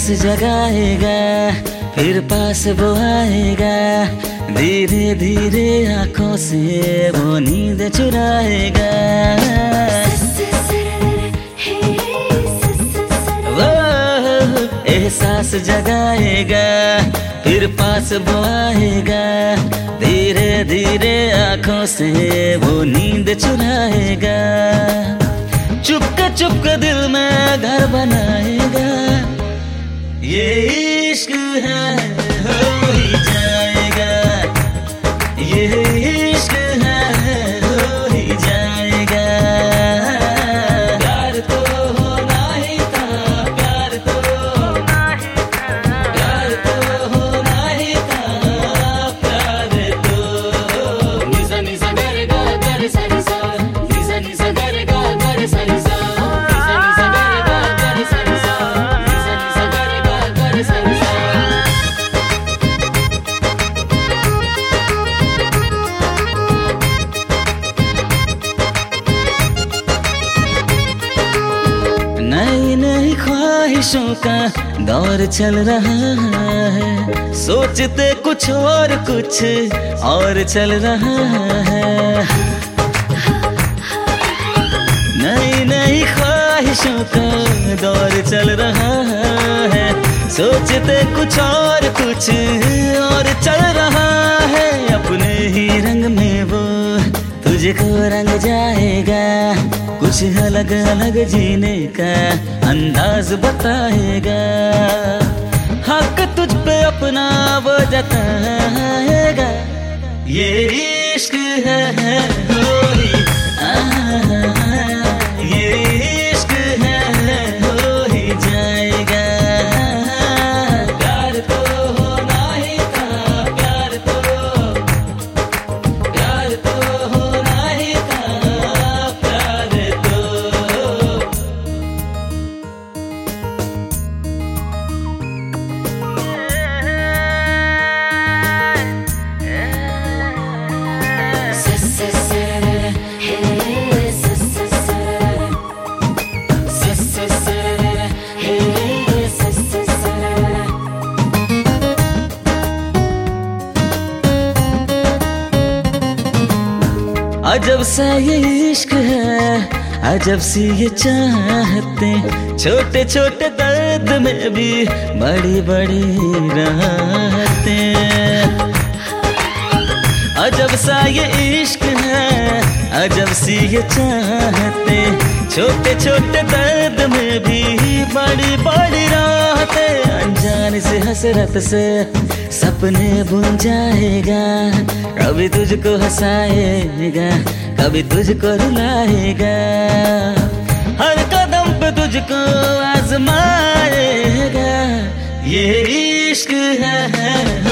सांस जगाएगा, फिर पास वो आएगा, धीरे धीरे आंखों से वो नींद चुराएगा। वो एहसास जगाएगा, फिर पास वो आएगा, धीरे धीरे आंखों से वो नींद चुराएगा। चुपके दिल में घर बनाएगा, ये इश्क है हो ही जाएगा, ये इश्क है हो ही जाएगा। प्यार तो होना ही था, प्यार तो होना ही था, प्यार तो होना ही था, प्यार तो निसा निसा गर गा गर सा निसा, निसा निसा गर गा गर सा निसा, निसा निसा गर गा गर सा निसा, निसा निसा गर गा गर सा निसा। नई नई ख्वाहिशों का दौर चल रहा है, सोचते कुछ और चल रहा है। नई नई ख्वाहिशों का दौर चल रहा है, सोचते कुछ और चल रहा है। अपने ही रंग में वो तुझको रंग जाएगा, कुछ अलग अलग जीने का अंदाज बताएगा। हक तुझ पे अपना वो जताएगा, ये इश्क है हो ही, ये इश्क है हो ही जाएगा। प्यार तो होना ही था, प्यार तो होना ही था, प्यार तो। अजब सा ये इश्क है, अजब सी ये चाहते, छोटे छोटे दर्द में भी बड़ी बड़ी राहतें। अजब सा ये इश्क है, अजब सी ये चाहते, छोटे छोटे दर्द में भी बड़ी बड़ी राहतें। अनजान से हसरत से सपने बुन जाएगा, कभी तुझको हंसाएगा, कभी तुझको रुलाएगा, हर कदम पे तुझको आजमाएगा। ये इश्क है